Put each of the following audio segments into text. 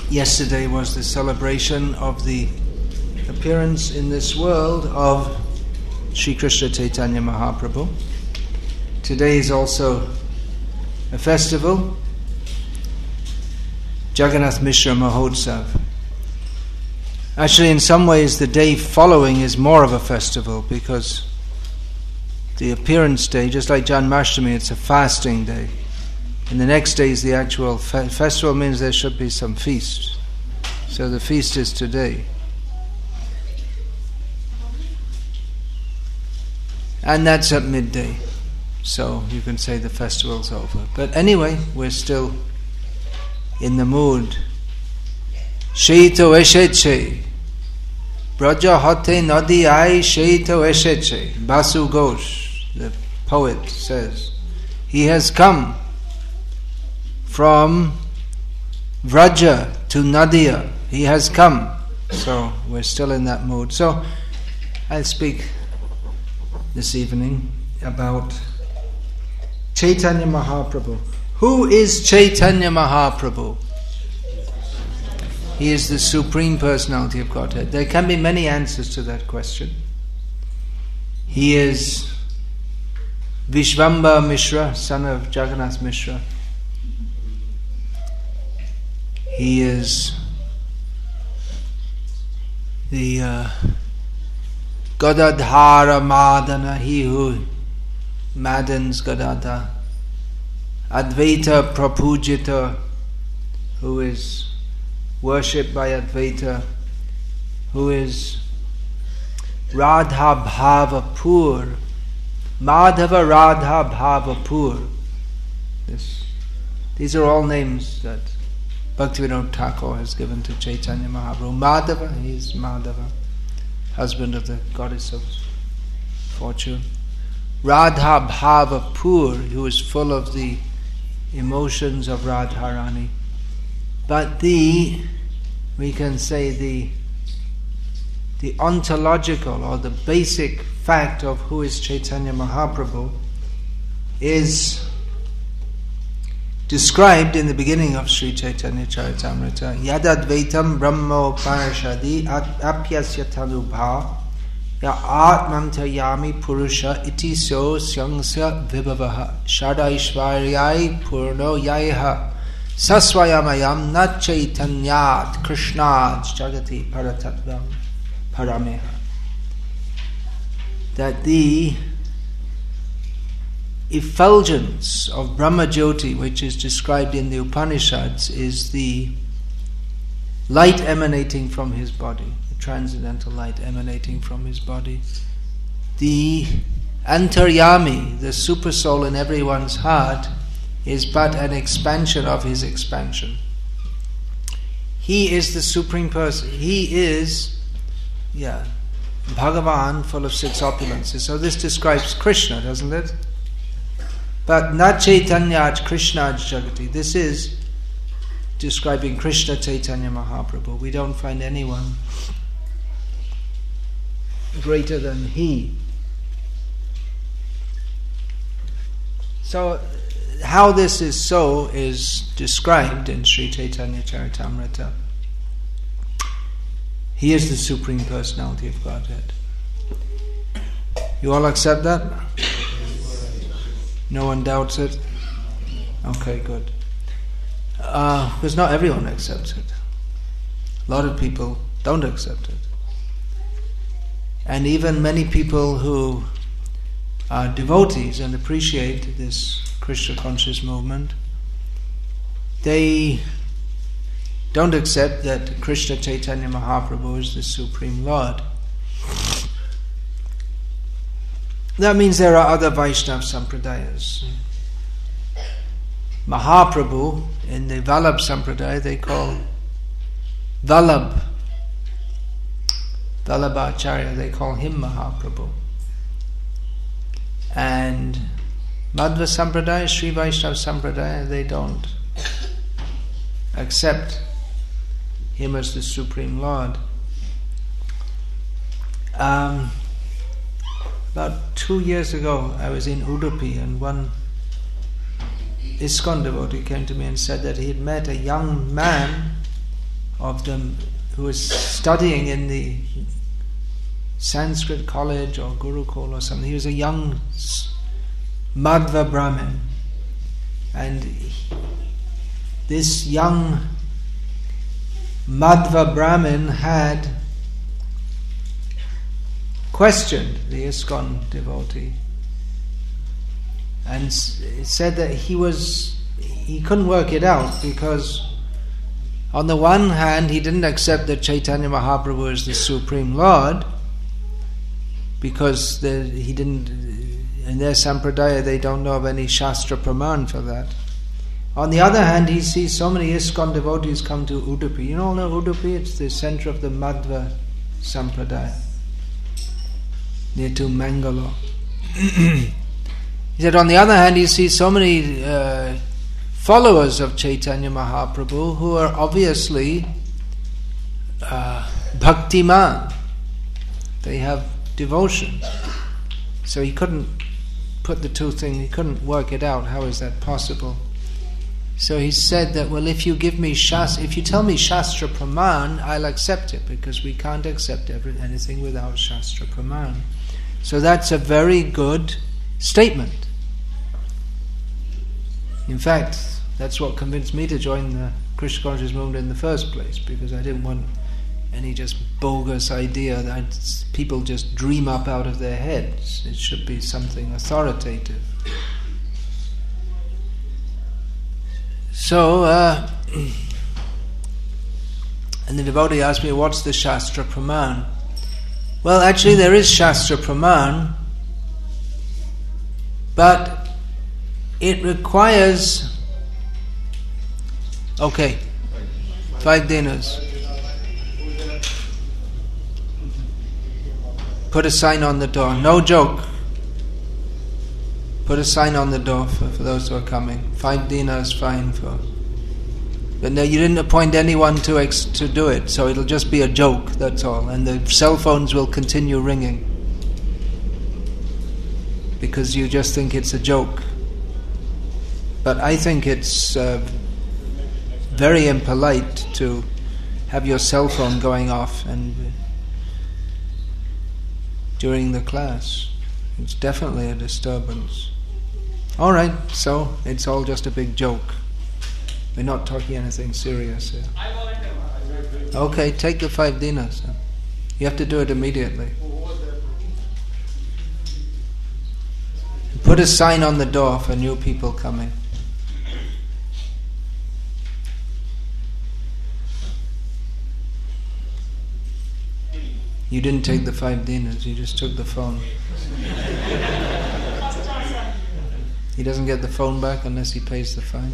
Yesterday was the celebration of the appearance in this world of Sri Krishna Chaitanya Mahaprabhu. Today is also a festival, Jagannath Mishra Mahotsav. Actually, in some ways, the day following is more of a festival because the appearance day, just like Janmashtami, it's a fasting day. And the next day is the actual festival, means there should be some feast. So the feast is today. And that's at midday. So you can say the festival's over. But anyway, we're still in the mood. Sheito esheche. Braja hote nadi ai sheito esheche. Basu Ghosh, the poet, says, he has come from Vraja to Nadia. He has come. So we're still in that mood. So I'll speak this evening about Chaitanya Mahaprabhu. Who is Chaitanya Mahaprabhu? He is the Supreme Personality of Godhead. There can be many answers to that question. He is Vishvamba Mishra, son of Jagannath Mishra. He is the Gadadhara Madana, he who maddens Gadadha. Advaita Prapujita, who is worshipped by Advaita, who is Radha Bhava Pur, Madhava Radha Bhava Pur. These are all names that Bhaktivinoda Thakur has given to Chaitanya Mahaprabhu. Madhava, he is Madhava, husband of the goddess of fortune. Radha Bhava Pur, who is full of the emotions of Radharani. But we can say the ontological or the basic fact of who is Chaitanya Mahaprabhu is described in the beginning of Sri Chaitanya Charitamrita. Yadadvaitam Brahmo Parashadi Apyasya Tanubha Ya Atmantayami Purusha Iti So Syangsya Vibhavaha Shada Ishvaryai Purno Yayaha Saswayamayam Na Chaitanyat Krishnad Jagati Paratatvam Parameha. That the effulgence of Brahmajyoti, which is described in the Upanishads, is the light emanating from his body, the transcendental light emanating from his body. The Antaryami, the super soul in everyone's heart, is but an expansion of his expansion. He is the Supreme Person. He is, Bhagavan, full of six opulences. So this describes Krishna, doesn't it? But na Chaitanyat Krishnad Jagati. This is describing Krishna Chaitanya Mahaprabhu. We don't find anyone greater than he. So how this is so is described in Sri Chaitanya Charitamrita. He is the Supreme Personality of Godhead. You all accept that? No one doubts it? Okay, good. Because not everyone accepts it. A lot of people don't accept it. And even many people who are devotees and appreciate this Krishna conscious movement, they don't accept that Krishna Chaitanya Mahaprabhu is the Supreme Lord. That means there are other Vaishnava Sampradayas. Mahaprabhu, in the Vallabh Sampradaya, they call Vallabh. Vallabhacharya, they call him Mahaprabhu. And Madhva Sampradaya, Sri Vaishnava Sampradaya, they don't accept him as the Supreme Lord. About 2 years ago, I was in Udupi, and one ISKCON devotee came to me and said that he had met a young man of them who was studying in the Sanskrit college or Gurukul or something. He was a young Madhva Brahmin, and this young Madhva Brahmin had questioned the ISKCON devotee and said that he couldn't work it out, because on the one hand he didn't accept that Chaitanya Mahaprabhu is the Supreme Lord, because he didn't, in their sampradaya they don't know of any Shastra Praman for that. On the other hand, he sees so many ISKCON devotees come to Udupi. You all know Udupi? It's the center of the Madhva sampradaya, near to Mangalore. He said, on the other hand, he sees so many followers of Chaitanya Mahaprabhu who are obviously bhaktiman. They have devotion. So he couldn't put the two things, he couldn't work it out. How is that possible? So he said that, well, if you give me if you tell me Shastra Praman, I'll accept it, because we can't accept anything without Shastra Praman. So that's a very good statement. In fact, that's what convinced me to join the Krishna Conscious movement in the first place, because I didn't want any just bogus idea that people just dream up out of their heads. It should be something authoritative. So, and the devotee asked me, what's the Shastra Praman? Well, actually there is Shastra Praman, but it requires 5 dinners. Put a sign on the door. No joke. Put a sign on the door for those who are coming. 5 dinars fine for. But no, you didn't appoint anyone to do it, so it'll just be a joke, that's all. And the cell phones will continue ringing, because you just think it's a joke. But I think it's very impolite to have your cell phone going off and during the class. It's definitely a disturbance. All right, so it's all just a big joke. We're not talking anything serious here. Okay, take the 5 dinars. You have to do it immediately. Put a sign on the door for new people coming. You didn't take the 5 dinars, you just took the phone. He doesn't get the phone back unless he pays the fine.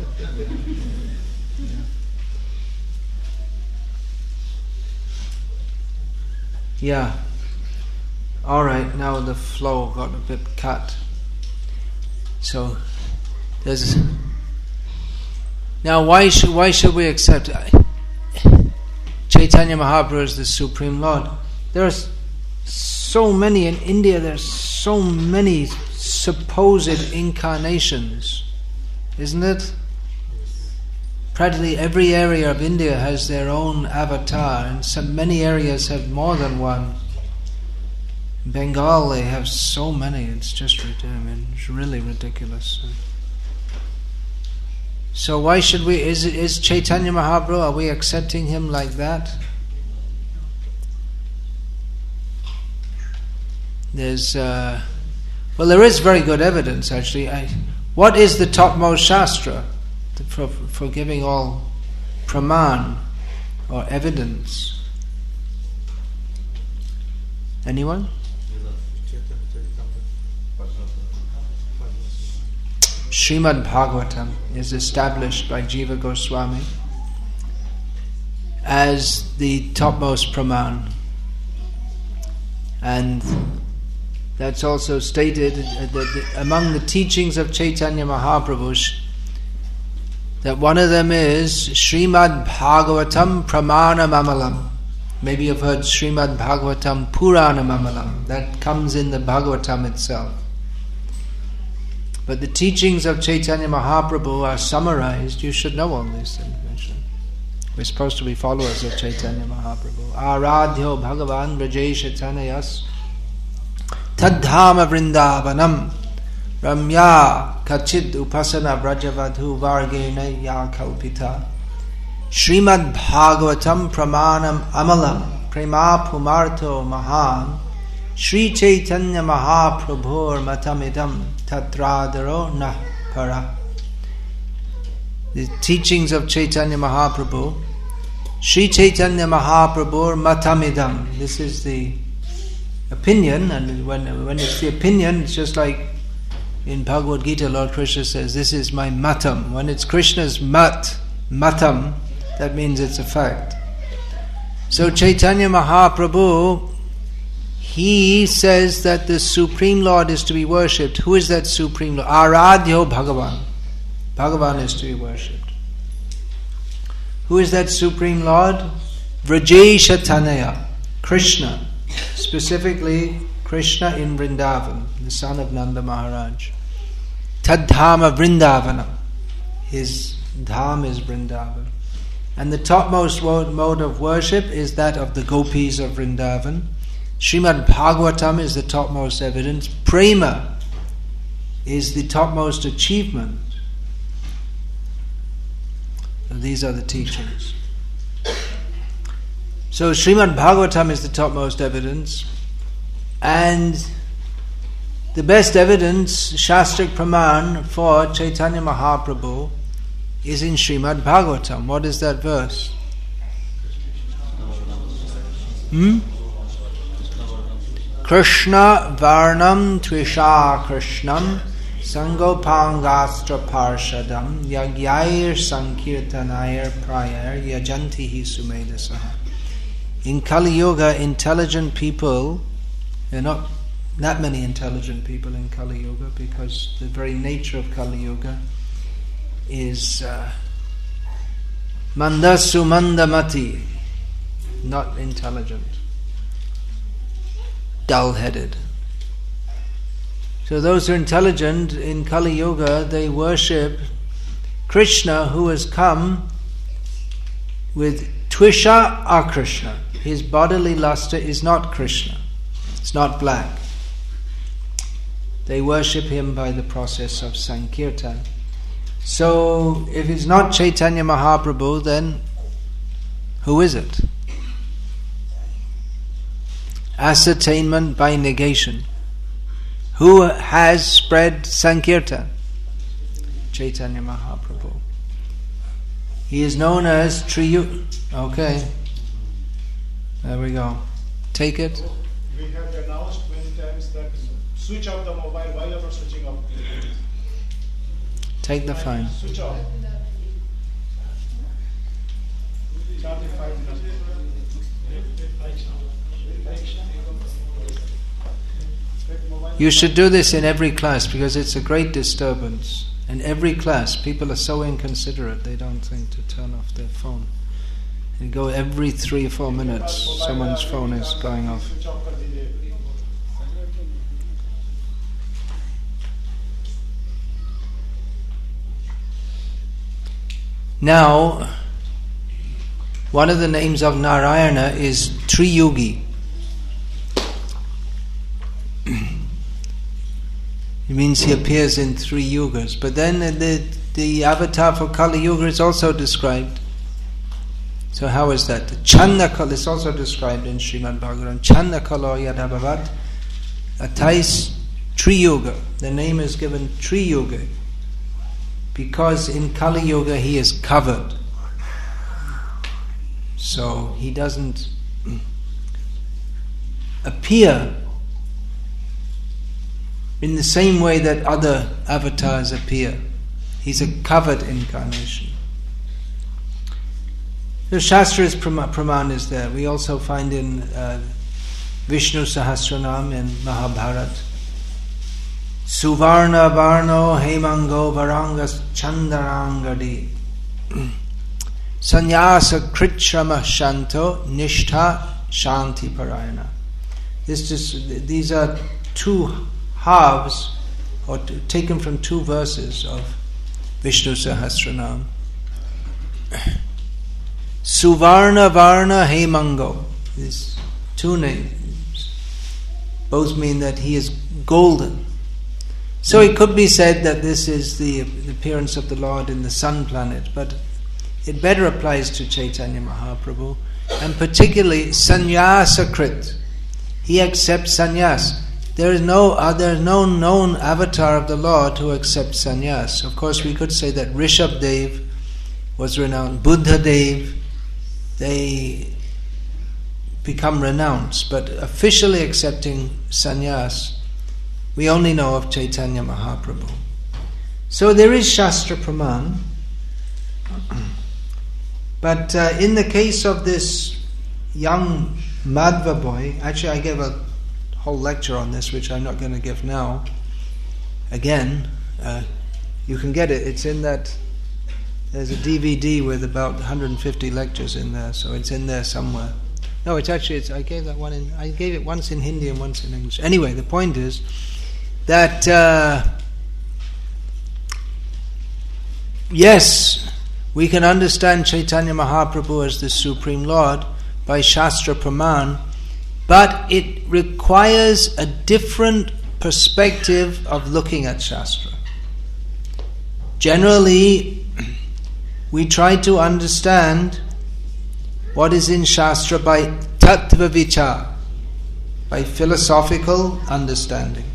Yeah. Alright, now the flow got a bit cut. So, now why should we accept Chaitanya Mahaprabhu as the Supreme Lord? There's so many in India, there's so many supposed incarnations, isn't it? Practically every area of India has their own avatar, and many areas have more than one. In Bengal they have so many, it's just it's really ridiculous. So why should we, is Chaitanya Mahaprabhu, are we accepting him like that? There is very good evidence actually. What is the topmost Shastra for giving all praman or evidence? Anyone? Srimad Bhagavatam is established by Jiva Goswami as the topmost praman, and that's also stated that among the teachings of Chaitanya Mahaprabhu, that one of them is Srimad Bhagavatam Pramana Mamalam. Maybe you've heard Srimad Bhagavatam Purana Mamalam. That comes in the Bhagavatam itself. But the teachings of Chaitanya Mahaprabhu are summarized. You should know all these things. We're supposed to be followers of Chaitanya Mahaprabhu. Aradhyo Bhagavan Brajesha Tanayas Tadhama Vrindavanam Ramya Kachid Upasana Brajavadhu Vargena Ya Kalpita Srimad Bhagavatam Pramanam Amalam Prema Pumarto Mahan Sri Chaitanya Mahaprabhur Matamidam Tatradaro Nah Para. The teachings of Chaitanya Mahaprabhu, Sri Chaitanya Mahaprabhur Matamidam. This is the opinion, and when it's the opinion, it's just like in Bhagavad Gita, Lord Krishna says, this is my matam. When it's Krishna's matam, that means it's a fact. So Chaitanya Mahaprabhu, he says that the Supreme Lord is to be worshipped. Who is that Supreme Lord? Aradhyo Bhagavan. Bhagavan is to be worshipped. Who is that Supreme Lord? Vrajesha Tanaya, Krishna. Specifically, Krishna in Vrindavan, the son of Nanda Maharaj. Tadhama Vrindavanam. His dham is Vrindavan. And the topmost mode of worship is that of the gopis of Vrindavan. Srimad Bhagavatam is the topmost evidence. Prema is the topmost achievement. These are the teachings. So Srimad Bhagavatam is the topmost evidence, and the best evidence, Shastric Praman for Chaitanya Mahaprabhu, is in Srimad Bhagavatam. What is that verse? Krishna Varnam Tvisha Krishnam Sangopangastra Parshadam Yagyair Sankirtanayar Prayar Yajantihi Sumedasaha. In Kali Yuga, intelligent people, there are not that many intelligent people in Kali Yuga, because the very nature of Kali Yuga is Mandasu Mandamati, not intelligent, dull-headed. So those who are intelligent in Kali Yuga, they worship Krishna, who has come with Tvisha Akrishna. His bodily luster is not Krishna. It's not black. They worship him by the process of Sankirtan. So if it's not Chaitanya Mahaprabhu, then who is it? Ascertainment by negation. Who has spread Sankirtan? Chaitanya Mahaprabhu. He is known as Triyu. Okay. There we go. Take it. We have announced many times that switch off the mobile while you are switching off. Take the phone. Switch off. Charge 5 minutes. You should do this in every class, because it's a great disturbance. In every class, people are so inconsiderate, they don't think to turn off their phone. You go every 3 or 4 minutes, someone's phone is going off. Now, one of the names of Narayana is Triyugi. It means he appears in 3 yugas. But then the avatar for Kali Yuga is also described. So how is that? Chandakala is also described in Srimad Bhagavatam. Chandakala yadabhavat atais Triyuga. The name is given Triyuga because in Kali Yuga he is covered. So he doesn't appear in the same way that other avatars appear. He's a covered incarnation. The Shastra's Praman is there. We also find in Vishnu Sahasranam in Mahabharat. Suvarna Varno Hemango Varangas Chandarangadi Sannyasa Kritshrama Shanto Nishtha Shanti Parayana. These are 2 halves, or taken from 2 verses of Vishnu Sahasranam. Suvarna Varna Hemango. These two names both mean that he is golden. So it could be said that this is the appearance of the Lord in the sun planet, but it better applies to Chaitanya Mahaprabhu, and particularly Sannyasakrit. He accepts sannyas. There is no known avatar of the Lord who accepts sannyas. Of course, we could say that Rishabdev was renowned, Buddha Dev, they become renounced, but officially accepting sannyas, we only know of Chaitanya Mahaprabhu. So there is Shastra Praman, but in the case of this young Madhva boy, actually I gave a whole lecture on this, which I'm not going to give now. Again, you can get it. It's in that. There's a DVD with about 150 lectures in there, so it's in there somewhere. No, it's actually. I gave that one in. I gave it once in Hindi and once in English. Anyway, the point is that yes, we can understand Chaitanya Mahaprabhu as the Supreme Lord by Shastra Praman, but it requires a different perspective of looking at Shastra. Generally, we try to understand what is in Shastra by tattva vichar, by philosophical understanding.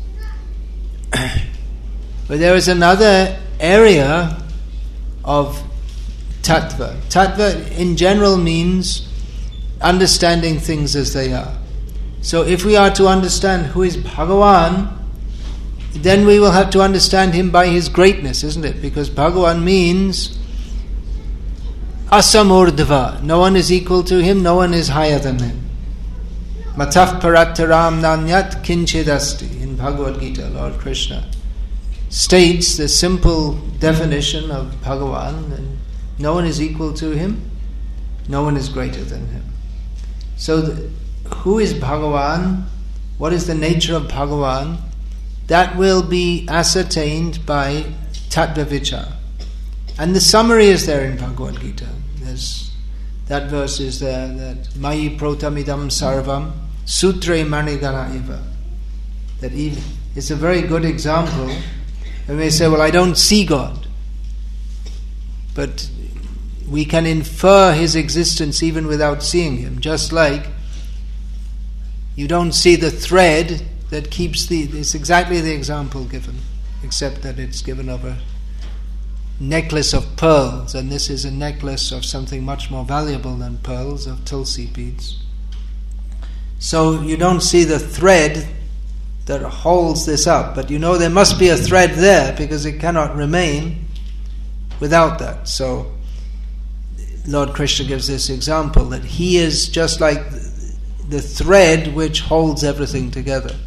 But there is another area of tattva. Tattva in general means understanding things as they are. So if we are to understand who is Bhagavan, then we will have to understand him by his greatness, isn't it? Because Bhagavan means asamurdhava. No one is equal to him, no one is higher than him. Mataf parattaram nanyat kinchidasti. In Bhagavad Gita, Lord Krishna states the simple definition of Bhagavan, and no one is equal to him, no one is greater than him. So who is Bhagavan? What is the nature of Bhagavan? That will be ascertained by tattva vichar. And the summary is there in Bhagavad Gita. That verse is there, that Mayi protamidam sarvam sutre manigana eva. That it's a very good example. And we say, well, I don't see God. But we can infer his existence even without seeing him. Just like you don't see the thread that keeps it's exactly the example given, except that it's given of a necklace of pearls, and this is a necklace of something much more valuable than pearls, of tulsi beads. So you don't see the thread that holds this up, but you know there must be a thread there, because it cannot remain without that. So Lord Krishna gives this example, that he is just like the thread which holds everything together.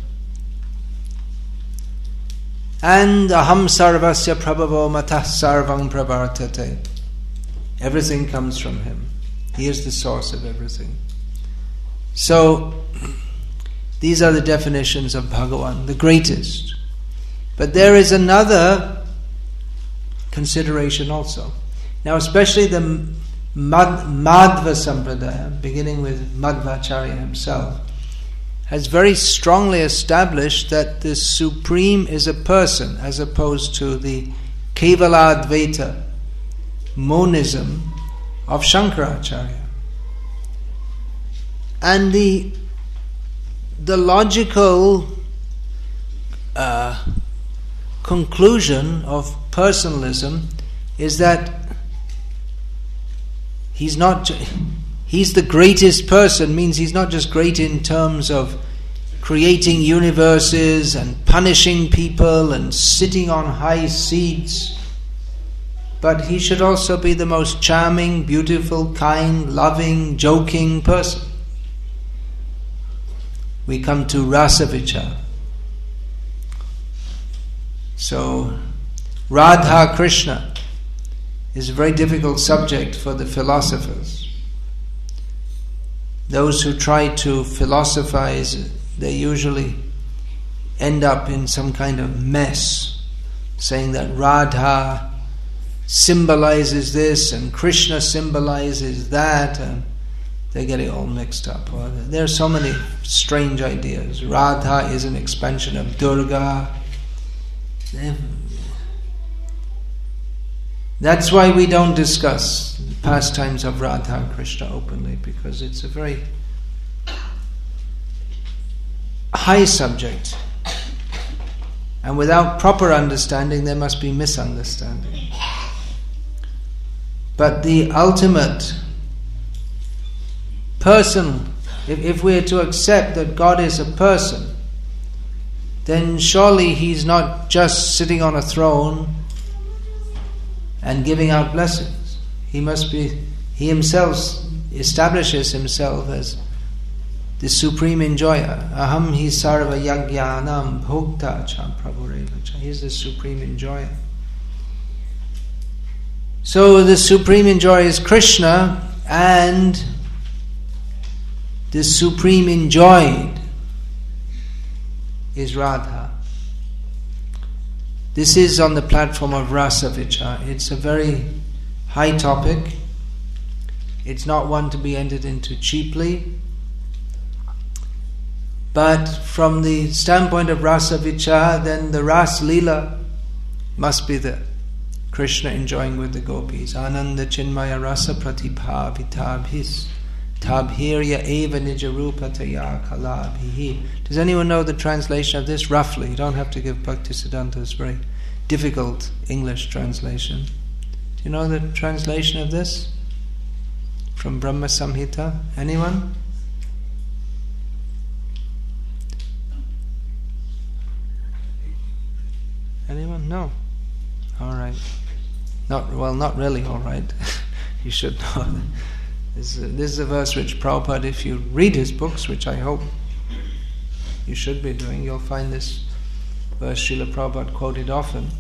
And aham sarvasya prabhavo matah sarvam pravartate. Everything comes from him. He is the source of everything. So these are the definitions of Bhagavan, the greatest. But there is another consideration also. Now, especially the Madhva Sampradaya, beginning with Madhvacharya himself, has very strongly established that the Supreme is a person, as opposed to the Kevaladvaita monism of Shankaracharya. And the logical conclusion of personalism is that he's the greatest person, means he's not just great in terms of creating universes and punishing people and sitting on high seats, but he should also be the most charming, beautiful, kind, loving, joking person. We come to Rasa Vichar. So Radha Krishna is a very difficult subject for the philosophers. Those who try to philosophize, they usually end up in some kind of mess, saying that Radha symbolizes this and Krishna symbolizes that, and they get it all mixed up. There are so many strange ideas. Radha is an expansion of Durga. That's why we don't discuss the pastimes of Radha and Krishna openly, because it's a very high subject. And without proper understanding, there must be misunderstanding. But the ultimate person, if we are to accept that God is a person, then surely He's not just sitting on a throne and giving out blessings. He Himself establishes Himself as the supreme enjoyer. Aham hi sarva yajnanam bhokta cha prabhureva cha. He is the supreme enjoyer. So the supreme enjoyer is Krishna, and the supreme enjoyed is Radha. This is on the platform of Rasa Vichar. It's a very high topic. It's not one to be entered into cheaply. But from the standpoint of Rasa Vichar, then the Ras Leela must be the Krishna enjoying with the gopis. Ananda Chinmaya Rasa Pratibha Vitabhis Tabhirya Eva Nijarupataya Kalabhihi. Does anyone know the translation of this roughly? You don't have to give Bhaktisiddhanta's very difficult English translation. Do you know the translation of this? From Brahma Samhita? Anyone? Anyone? No. All right. Not really all right. You should know. This is a verse which Prabhupada, if you read his books, which I hope you should be doing, you'll find this verse Srila Prabhupada quoted often.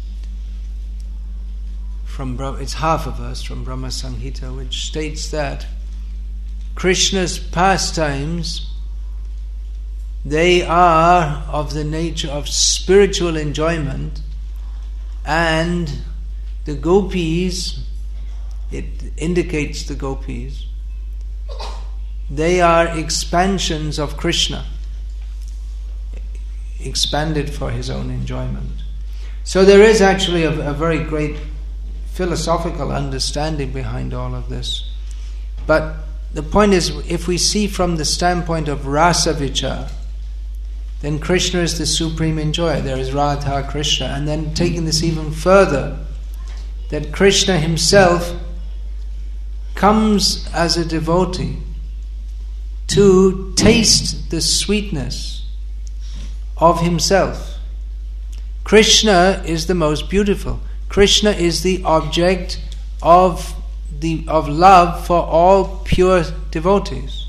It's half a verse from Brahma Samhita, which states that Krishna's pastimes, they are of the nature of spiritual enjoyment, and the gopis, it indicates the gopis, they are expansions of Krishna, expanded for his own enjoyment. So there is actually a very great philosophical understanding behind all of this. But the point is, if we see from the standpoint of Rasa Vichar, then Krishna is the supreme enjoyer. There is Radha, Krishna. And then taking this even further, that Krishna himself comes as a devotee to taste the sweetness of himself. Krishna is the most beautiful. Krishna is the object of love for all pure devotees.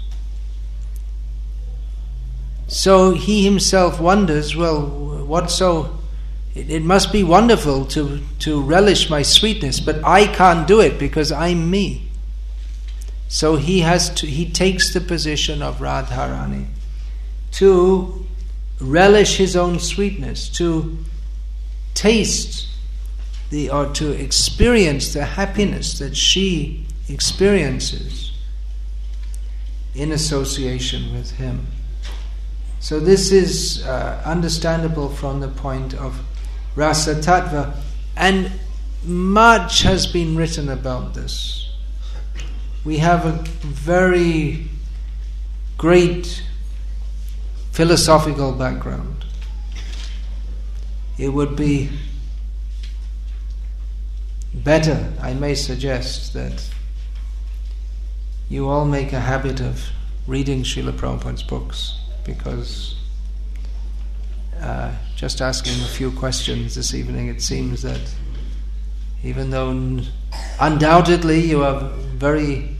So he himself wonders, it must be wonderful to relish my sweetness, but I can't do it because I'm me. So he takes the position of Radharani to relish his own sweetness, to taste to experience the happiness that she experiences in association with him. So this is understandable from the point of Rasa Tattva, and much has been written about this. We have a very great philosophical background. It would be better, I may suggest, that you all make a habit of reading Srila Prabhupada's books, because just asking a few questions this evening, it seems that even though undoubtedly you are very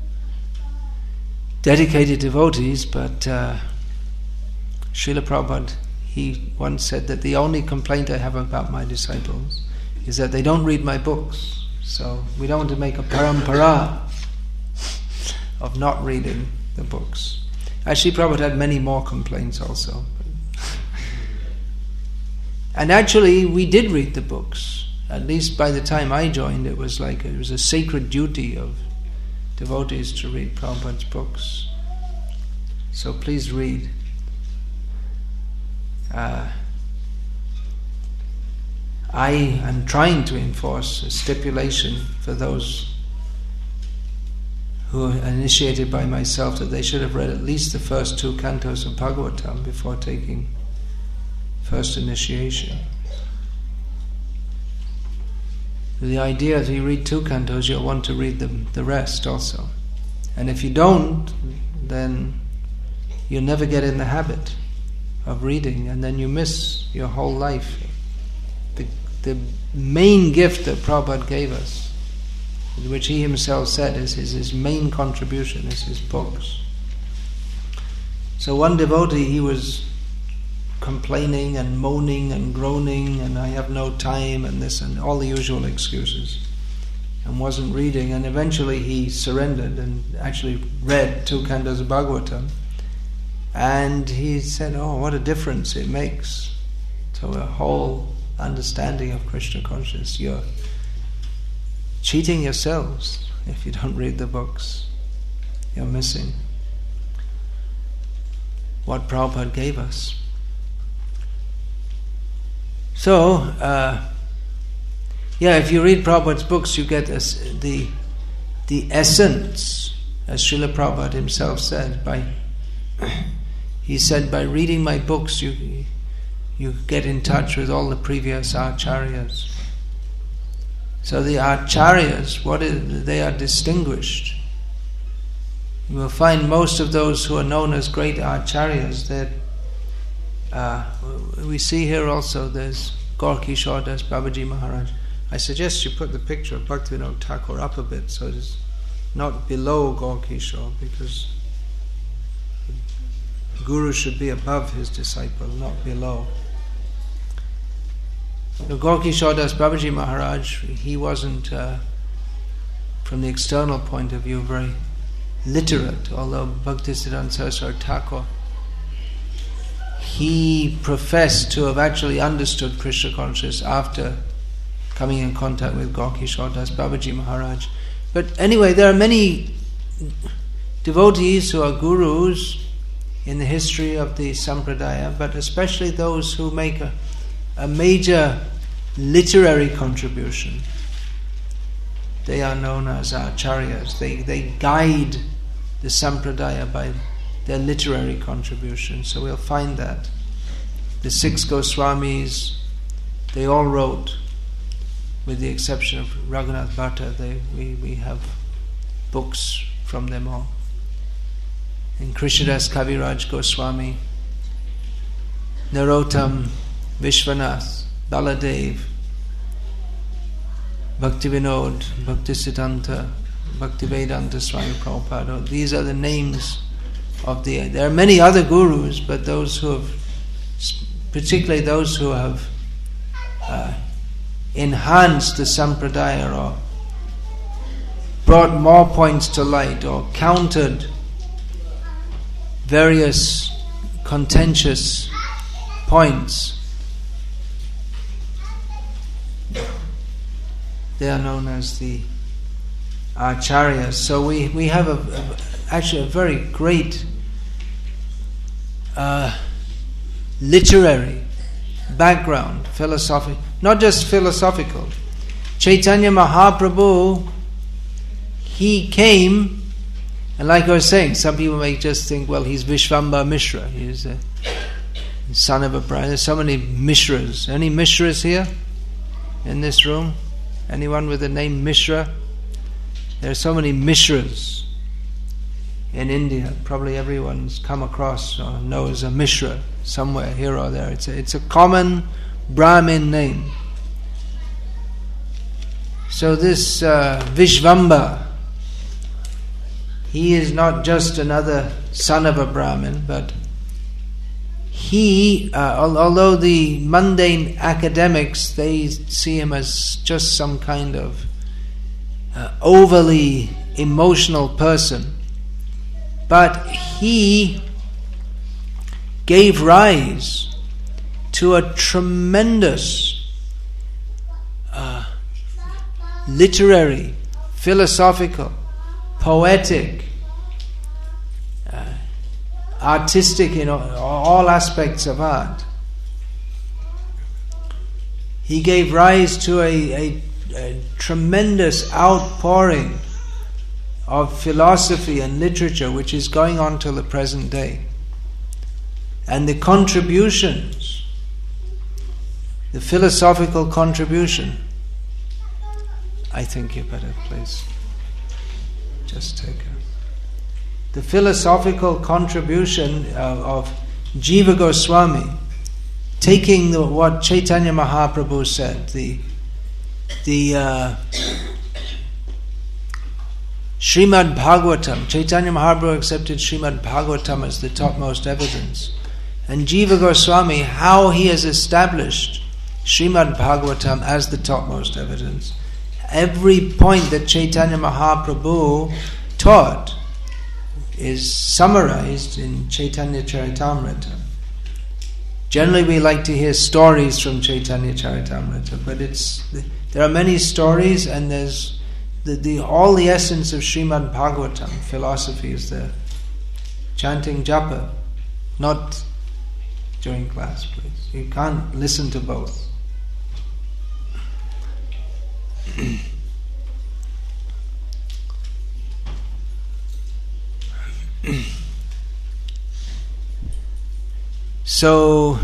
dedicated devotees, but Srila Prabhupada, he once said that the only complaint I have about my disciples is that they don't read my books. So we don't want to make a parampara of not reading the books. Actually, Prabhupada had many more complaints also. And actually, we did read the books. at least by the time I joined, it was a sacred duty of devotees to read Prabhupada's books. So please read. I am trying to enforce a stipulation for those who are initiated by myself that they should have read at least the first 2 cantos of Bhagavatam before taking first initiation. The idea is you read 2 cantos, you'll want to read the rest also. And if you don't, then you'll never get in the habit of reading, and then you miss your whole life. The main gift that Prabhupada gave us, which he himself said is his main contribution, is his books. So one devotee, he was complaining and moaning and groaning, and I have no time and this and all the usual excuses, and wasn't reading, and eventually he surrendered and actually read 2 cantos of Bhagavatam, and he said, oh, what a difference it makes to a whole understanding of Krishna consciousness. You're cheating yourselves if you don't read the books. You're missing what Prabhupada gave us. So, if you read Prabhupada's books, you get the essence, as Srila Prabhupada himself said. He said, by reading my books, you get in touch with all the previous acharyas. So the acharyas, they are distinguished. You will find most of those who are known as great acharyas, we see here also there's Gaur Kishore Das Babaji Maharaj. I suggest you put the picture of Bhaktivinoda Thakur up a bit so it's not below Gaur Kishore, because the Guru should be above his disciple, not below. Gaur Kishore Das Babaji Maharaj, he wasn't, from the external point of view, very literate, although Bhaktisiddhanta Saraswati Thakur, he professed to have actually understood Krishna consciousness after coming in contact with Gaur Kishore Das Babaji Maharaj. But anyway, there are many devotees who are gurus in the history of the Sampradaya, but especially those who make a major literary contribution. They are known as acharyas. They guide the Sampradaya by their literary contribution. So we'll find that. The 6 Goswamis, they all wrote, with the exception of Raghunath Bhatta. We have books from them all. And Krishnadas Kaviraj Goswami, Narottam, Vishwanath, Baladev, Bhaktivinoda, Bhaktisiddhanta, Bhaktivedanta Swami Prabhupada. These are the names of there are many other gurus, but those who have, particularly those who have enhanced the Sampradaya or brought more points to light or countered various contentious points, they are known as the acharyas. So we have actually a very great literary background, philosophic, not just philosophical. Chaitanya Mahaprabhu, he came, and like I was saying, some people may just think, well, he's Vishvamba Mishra, he's a son of a bride. There's so many Mishras. Any Mishras here in this room? Anyone with the name Mishra? There are so many Mishras in India. Probably everyone's come across or knows a Mishra somewhere here or there. It's a common Brahmin name. So this Vishvamba, he is not just another son of a Brahmin, but he, although the mundane academics, they see him as just some kind of overly emotional person, but he gave rise to a tremendous literary, philosophical, poetic, artistic in all aspects of art. He gave rise to a tremendous outpouring of philosophy and literature which is going on till the present day. And the contributions, the philosophical contribution, I think you better please just take it. The philosophical contribution of Jiva Goswami, taking what Chaitanya Mahaprabhu said, the Srimad Bhagavatam. Chaitanya Mahaprabhu accepted Srimad Bhagavatam as the topmost evidence. And Jiva Goswami, how he has established Srimad Bhagavatam as the topmost evidence. Every point that Chaitanya Mahaprabhu taught is summarized in Chaitanya Charitamrita. Generally we like to hear stories from Chaitanya Charitamrita, but there are many stories, and there's all the essence of Srimad Bhagavatam. Philosophy is there. Chanting japa, not during class, please. You can't listen to both. So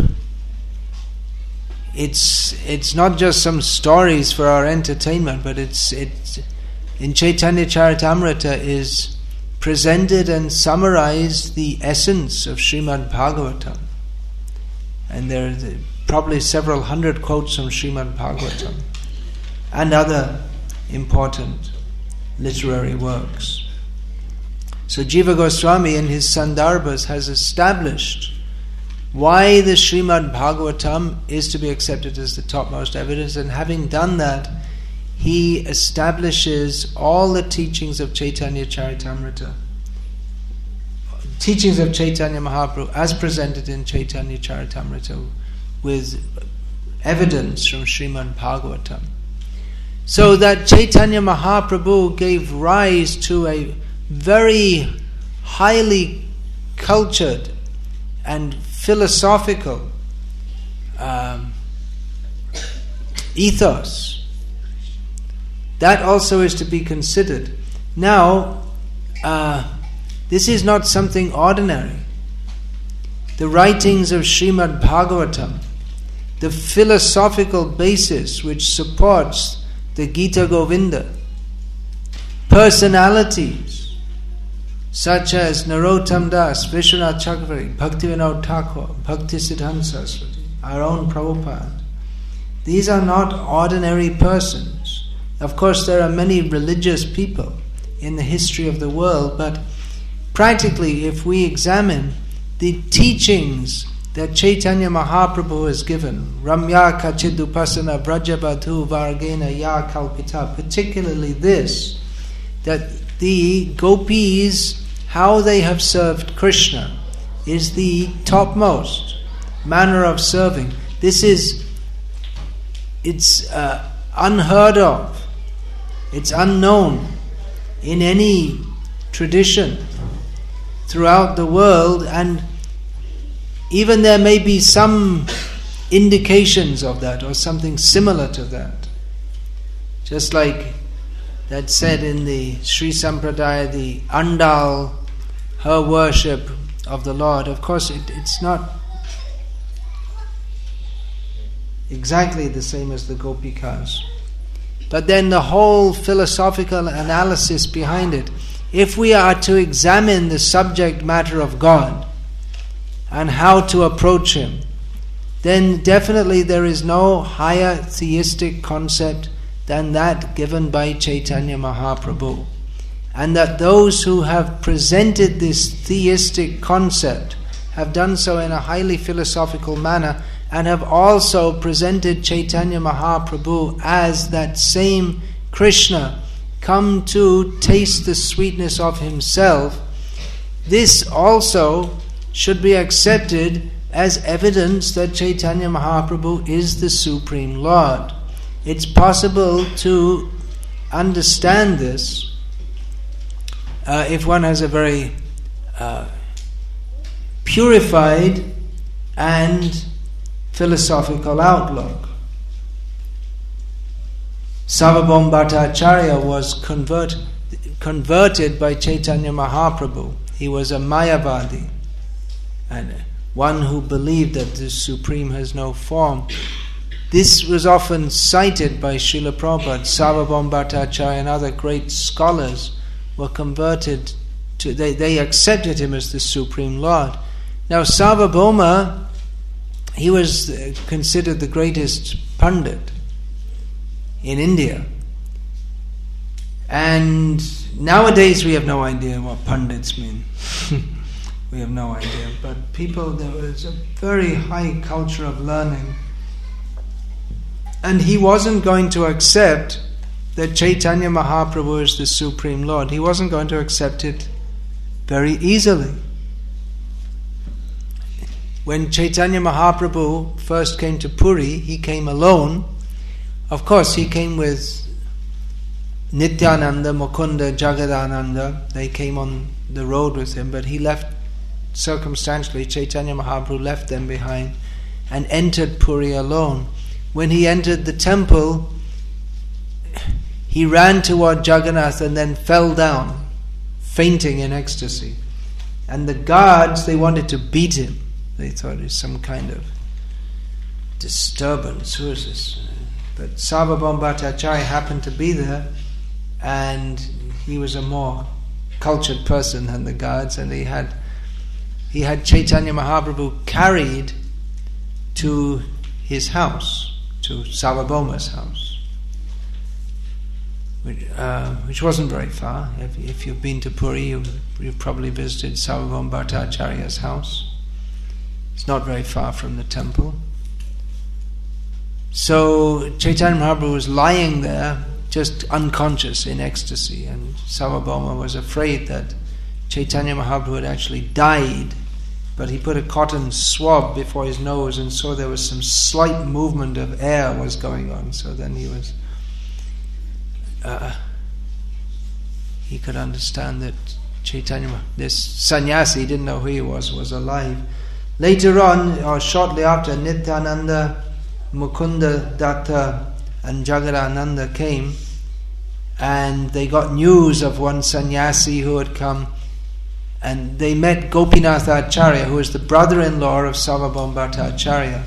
it's not just some stories for our entertainment, but it's in Chaitanya Charitamrita is presented and summarized the essence of Srimad Bhagavatam. And there are probably several hundred quotes from Srimad Bhagavatam and other important literary works. So Jiva Goswami in his Sandarbhas has established why the Srimad Bhagavatam is to be accepted as the topmost evidence, and having done that, he establishes all the teachings of Chaitanya Charitamrita, teachings of Chaitanya Mahaprabhu as presented in Chaitanya Charitamrita with evidence from Srimad Bhagavatam. So that Chaitanya Mahaprabhu gave rise to a very highly cultured and philosophical ethos. That also is to be considered. Now, this is not something ordinary. The writings of Srimad Bhagavatam, the philosophical basis which supports the Gita Govinda, personalities such as Narottam Das, Vishwanath Chakravarti, Bhaktivinoda Thakur, Bhakti Siddhanta Saraswati, our own Prabhupada. These are not ordinary persons. Of course, there are many religious people in the history of the world, but practically, if we examine the teachings that Chaitanya Mahaprabhu has given, Ramya Kachidupasana Vrajabadhu Vargena Ya Kalpita, particularly this, that the gopis, how they have served Krishna, is the topmost manner of serving. It's unheard of. It's unknown in any tradition throughout the world, and even there may be some indications of that or something similar to that. Just like that said in the Sri Sampradaya, the Andal, her worship of the Lord. Of course, it's not exactly the same as the Gopikas. But then the whole philosophical analysis behind it, if we are to examine the subject matter of God and how to approach Him, then definitely there is no higher theistic concept than that given by Chaitanya Mahaprabhu. And that those who have presented this theistic concept have done so in a highly philosophical manner, and have also presented Chaitanya Mahaprabhu as that same Krishna come to taste the sweetness of himself. This also should be accepted as evidence that Chaitanya Mahaprabhu is the Supreme Lord. It's possible to understand this if one has a very purified and philosophical outlook. Sarvabhauma Bhattacharya was converted by Chaitanya Mahaprabhu. He was a Mayavadi, and one who believed that the Supreme has no form. This was often cited by Srila Prabhupada. Sarvabhauma Bhattacharya and other great scholars were converted to, they accepted him as the Supreme Lord. Now Sarvabhauma, he was considered the greatest Pandit in India. And nowadays we have no idea what Pandits mean. We have no idea. But there was a very high culture of learning. And he wasn't going to accept that Chaitanya Mahaprabhu is the Supreme Lord. He wasn't going to accept it very easily. When Chaitanya Mahaprabhu first came to Puri, he came alone. Of course, he came with Nityananda, Mukunda, Jagadananda. They came on the road with him, but he left circumstantially. Chaitanya Mahaprabhu left them behind and entered Puri alone. When he entered the temple, he ran toward Jagannath and then fell down, fainting in ecstasy. And the guards, they wanted to beat him. They thought it was some kind of disturbance. Who is this? But Sarvabhauma Bhattacharya happened to be there, and he was a more cultured person than the guards, and he had Chaitanya Mahaprabhu carried to his house, to Sarvabhauma's house, which wasn't very far. If you've been to Puri, you've probably visited Sarvabhauma Bhattacharya's house. It's not very far from the temple. So Chaitanya Mahaprabhu was lying there, just unconscious in ecstasy, and Sarvabhauma was afraid that Chaitanya Mahaprabhu had actually died, but he put a cotton swab before his nose and saw there was some slight movement of air was going on. So then he could understand that Chaitanya, this sannyasi, didn't know who he was alive. Later on, or shortly after, Nityananda, Mukunda Datta and Jagadananda came, and they got news of one sannyasi who had come, and they met Gopinath Acharya, who was the brother-in-law of Sarvabhauma Bhattacharya.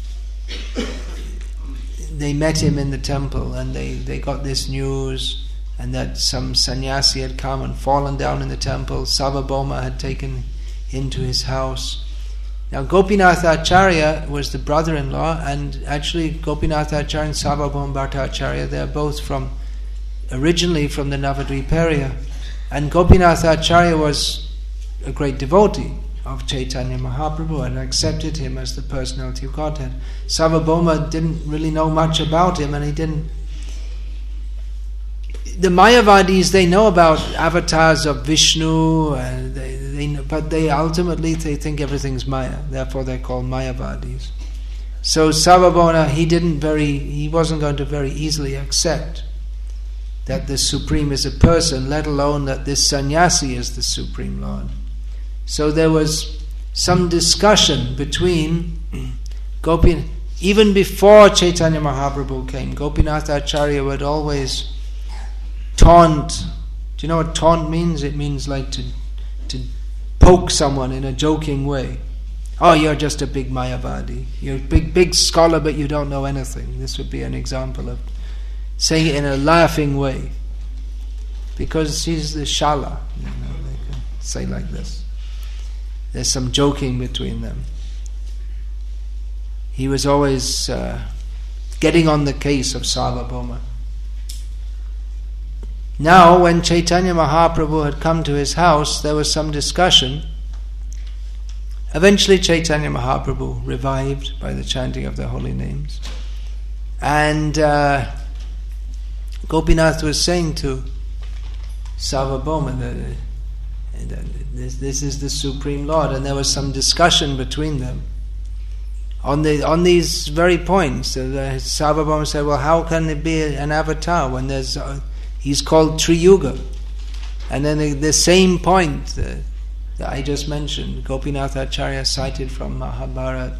They met him in the temple, and they got this news, and that some sannyasi had come and fallen down in the temple. Sarvabhauma had taken him to his house. Now Gopinath Acharya was the brother-in-law, and actually Gopinath Acharya and Sarvabhauma Bhattacharya, they're both originally from the Navadvip area. And Gopinath Acharya was a great devotee of Chaitanya Mahaprabhu and accepted him as the personality of Godhead. Sarvabhauma didn't really know much about him, and he didn't. The Mayavadis, they know about avatars of Vishnu, but they ultimately think everything's Maya. Therefore, they're called Mayavadis. So Sarvabhauma, he wasn't going to very easily accept that the Supreme is a person, let alone that this sannyasi is the Supreme Lord. So there was some discussion between Gopinath. Even before Chaitanya Mahaprabhu came, Gopinath Acharya would always taunt. Do you know what taunt means? It means like to poke someone in a joking way. Oh, you're just a big Mayavadi. You're a big scholar, but you don't know anything. This would be an example of saying it in a laughing way. Because he's the Shala. They can say like this. There's some joking between them. He was always getting on the case of Sarvabhauma. Now, when Chaitanya Mahaprabhu had come to his house, there was some discussion. Eventually Chaitanya Mahaprabhu revived by the chanting of the holy names. And Gopinath was saying to Sarvabhauma that this is the Supreme Lord, and there was some discussion between them on these very points. Sarvabhauma said, well, how can it be an avatar when he's called Triyuga. And then the same point that I just mentioned, Gopinath Acharya cited from Mahabharata.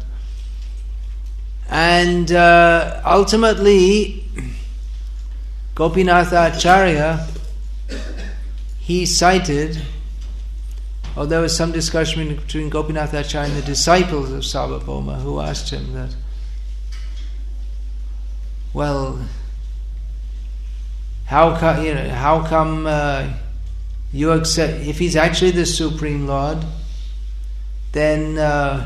And ultimately, Gopinath Acharya, he cited, or there was some discussion between Gopinath Acharya and the disciples of Sarvabhauma, who asked him that, well, how come you accept, if he's actually the Supreme Lord, then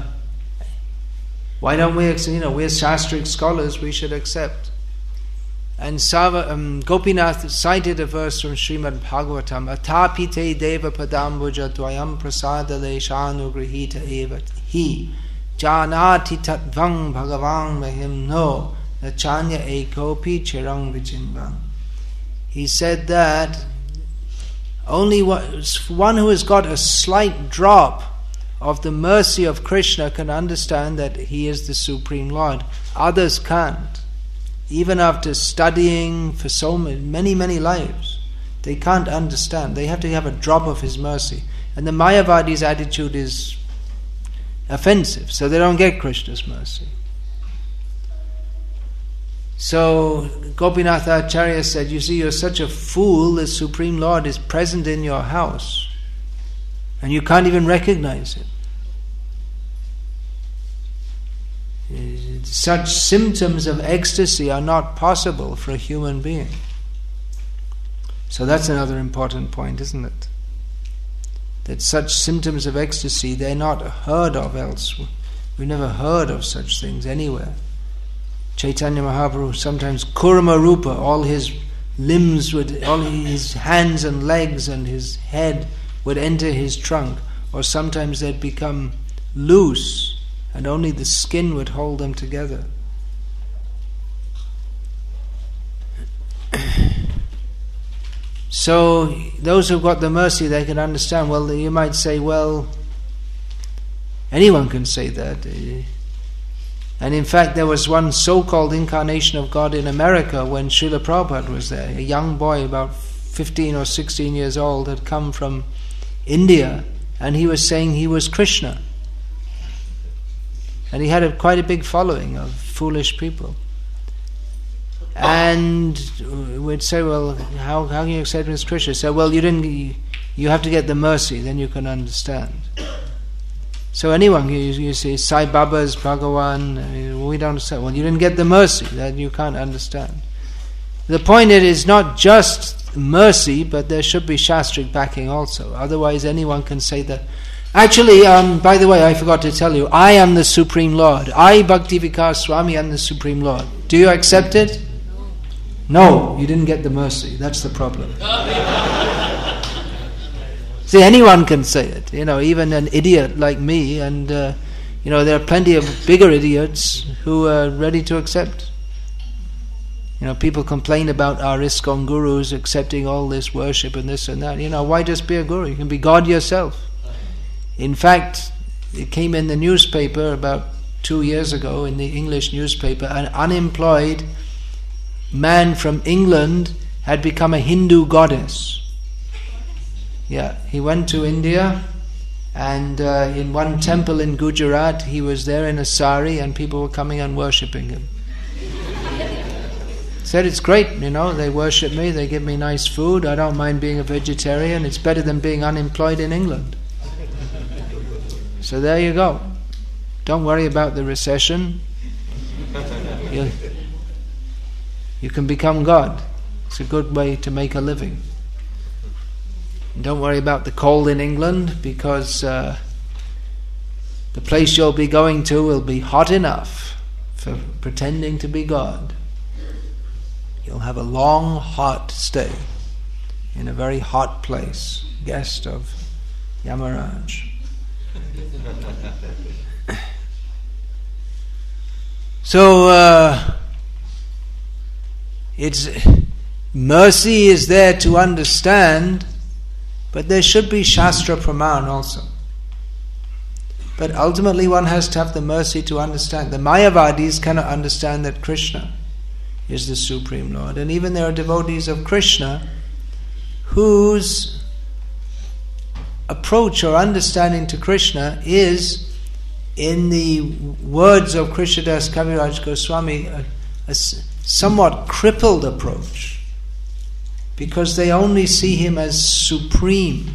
why don't we accept, we're Shastric scholars, we should accept. And Gopinath cited a verse from Srimad Bhagavatam, Atapite deva padambuja dvayam prasadale shanugrihita eva hi janati tatvang bhagavang mahim no nachanya ekopi chirang vichimbang. He said that only one who has got a slight drop of the mercy of Krishna can understand that he is the Supreme Lord. Others can't. Even after studying for so many lives, they can't understand. They have to have a drop of his mercy. And the Mayavadi's attitude is offensive, so they don't get Krishna's mercy. So Gopinath Acharya said, you see, you're such a fool, the Supreme Lord is present in your house and you can't even recognize it. Such symptoms of ecstasy are not possible for a human being. So that's another important point, isn't it? That such symptoms of ecstasy, they're not heard of elsewhere. We've never heard of such things anywhere. Chaitanya Mahaprabhu, sometimes Kurma Rupa, all his limbs all his hands and legs and his head would enter his trunk, or sometimes they'd become loose and only the skin would hold them together. So those who've got the mercy, they can understand. Well, you might say, well, anyone can say that. And in fact, there was one so-called incarnation of God in America when Srila Prabhupada was there. A young boy, about 15 or 16 years old, had come from India, and he was saying he was Krishna. And he had quite a big following of foolish people. And we'd say, well, how can you accept him as Krishna? So, well, you have to get the mercy, then you can understand. So anyone, you say Sai Baba's Bhagavan, we don't say, well, you didn't get the mercy, that you can't understand. The point is not just mercy, but there should be Shastric backing also. Otherwise anyone can say that. Actually, by the way, I forgot to tell you, I am the Supreme Lord. I, Bhakti Vikas Swami, am the Supreme Lord. Do you accept it? No, you didn't get the mercy. That's the problem. See, anyone can say it, even an idiot like me, and there are plenty of bigger idiots who are ready to accept. People complain about our ISKCON gurus accepting all this worship and this and that. Why just be a guru? You can be God yourself. In fact, it came in the newspaper about 2 years ago, in the English newspaper, an unemployed man from England had become a Hindu goddess. Yeah, he went to India, and in one temple in Gujarat, he was there in a sari, and people were coming and worshipping him. Said, it's great, they worship me, they give me nice food, I don't mind being a vegetarian, it's better than being unemployed in England. So there you go. Don't worry about the recession. You can become God. It's a good way to make a living. And don't worry about the cold in England, because the place you'll be going to will be hot enough for pretending to be God. You'll have a long, hot stay in a very hot place, guest of Yamaraj. So it's mercy is there to understand, but there should be Shastra Praman also. But ultimately one has to have the mercy to understand. The Mayavadis cannot understand that Krishna is the Supreme Lord. And even there are devotees of Krishna whose approach or understanding to Krishna is, in the words of Krishnadas Kaviraj Goswami, a somewhat crippled approach, because they only see him as supreme.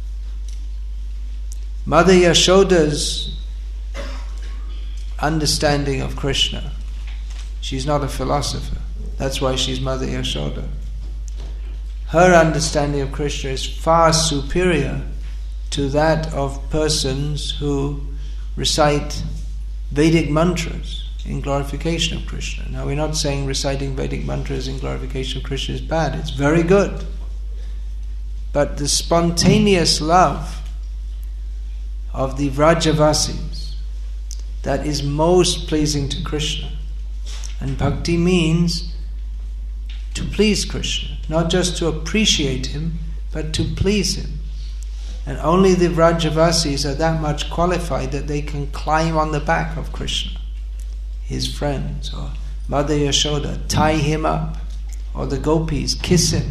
Mother Yashoda's understanding of Krishna, she's not a philosopher, that's why she's Mother Yashoda. Her understanding of Krishna is far superior to that of persons who recite Vedic mantras in glorification of Krishna. Now, we're not saying reciting Vedic mantras in glorification of Krishna is bad, it's very good. But the spontaneous love of the Vrajavasis, that is most pleasing to Krishna. And bhakti means to please Krishna, not just to appreciate him, but to please him. And only the Vrajavasis are that much qualified that they can climb on the back of Krishna, his friends, or Mother Yashoda, tie him up, or the gopis kiss him.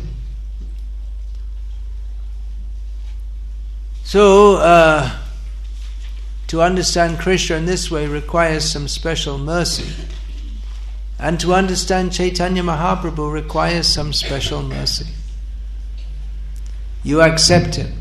So, to understand Krishna in this way requires some special mercy. And to understand Chaitanya Mahaprabhu requires some special mercy. You accept him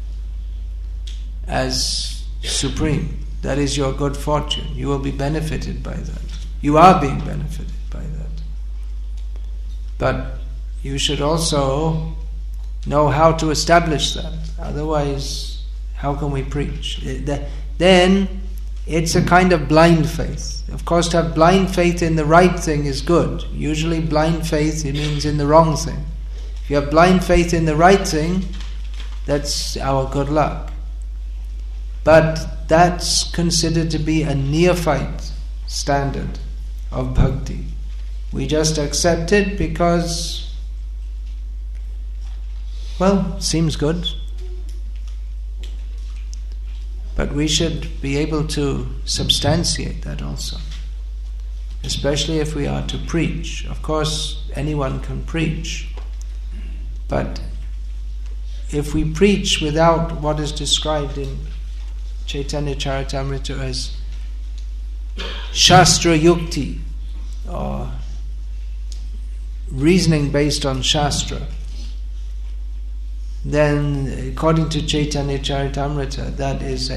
as supreme. That is your good fortune. You will be benefited by that. You are being benefited by that. But you should also know how to establish that. Otherwise, how can we preach? Then it's a kind of blind faith. Of course, to have blind faith in the right thing is good. Usually blind faith, it means in the wrong thing. If you have blind faith in the right thing, that's our good luck. But that's considered to be a neophyte standard of bhakti. We just accept it because, well, seems good. But we should be able to substantiate that also. Especially if we are to preach. Of course, anyone can preach. But if we preach without what is described in Chaitanya Charitamrita as Shastra Yukti, or reasoning based on Shastra, then according to Chaitanya Charitamrita, that is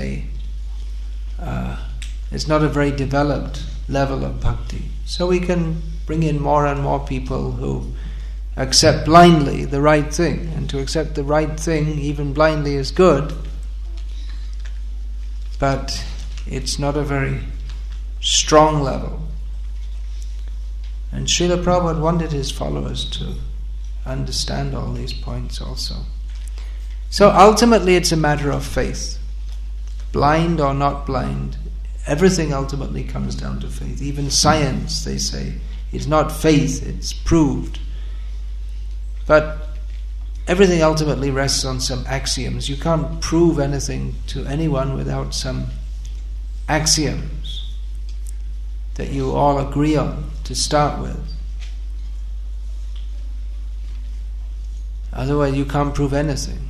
it's not a very developed level of bhakti. So we can bring in more and more people who accept blindly the right thing, and to accept the right thing even blindly is good, but it's not a very strong level. And Srila Prabhupada wanted his followers to understand all these points also. So ultimately it's a matter of faith. Blind or not blind, everything ultimately comes down to faith. Even science, they say, is not faith, it's proved. But everything ultimately rests on some axioms. You can't prove anything to anyone without some axioms that you all agree on to start with. Otherwise you can't prove anything.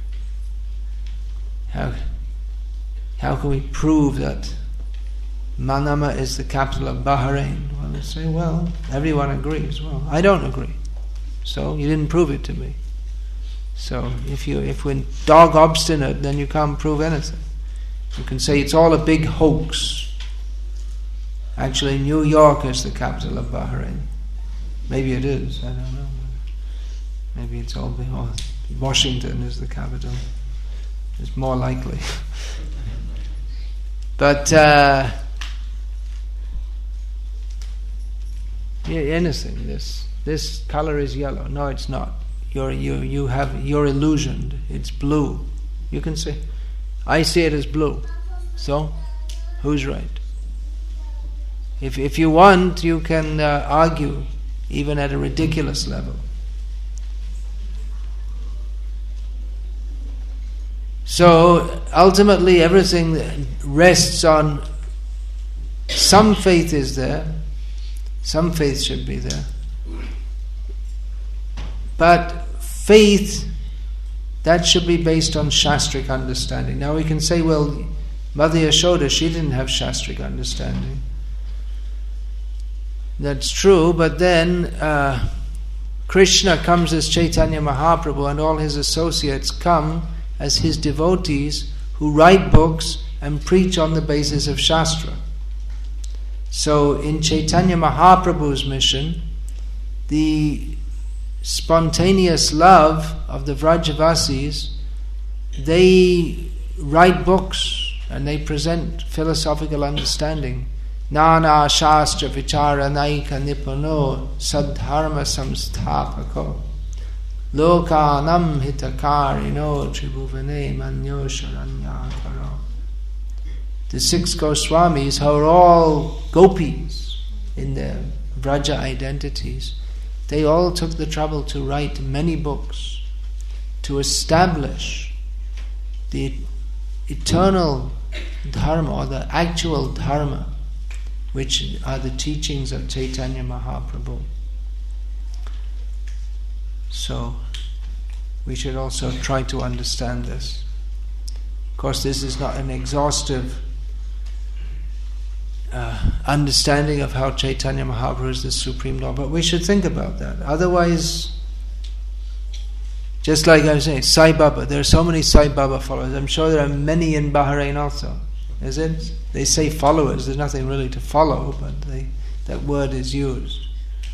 How can we prove that Manama is the capital of Bahrain? Well, they say, well, everyone agrees. Well, I don't agree. So you didn't prove it to me. So if we're dog obstinate, then you can't prove anything. You can say it's all a big hoax. Actually, New York is the capital of Bahrain. Maybe it is, I don't know. Maybe it's all big. Oh, Washington is the capital. It's more likely. But anything. This color is yellow. No, it's not. You're illusioned. It's blue. You can say, I see it as blue. So, who's right? If you want, you can argue, even at a ridiculous level. So ultimately everything rests on some faith is there, some faith should be there. But faith that should be based on Shastric understanding. Now we can say, well, Mother Yashoda, she didn't have Shastric understanding. That's true, but then Krishna comes as Chaitanya Mahaprabhu, and all his associates come as his devotees who write books and preach on the basis of Shastra. So in Chaitanya Mahaprabhu's mission, the spontaneous love of the Vrajavasis, they write books and they present philosophical understanding. Nana Shastra Vichara Naika Nipuno Sadharma Samsthapako Lokanam Hitakarino Tribhuvane Manyo Sharanyakaro. The 6 Goswamis, who are all gopis in their Vraja identities, they all took the trouble to write many books to establish the eternal dharma, or the actual dharma, which are the teachings of Chaitanya Mahaprabhu. So we should also try to understand this. Of course, this is not an exhaustive understanding of how Chaitanya Mahaprabhu is the Supreme Lord, but we should think about that. Otherwise, just like I was saying, Sai Baba, there are so many Sai Baba followers. I'm sure there are many in Bahrain also. Is it? They say followers, there's nothing really to follow, but that word is used.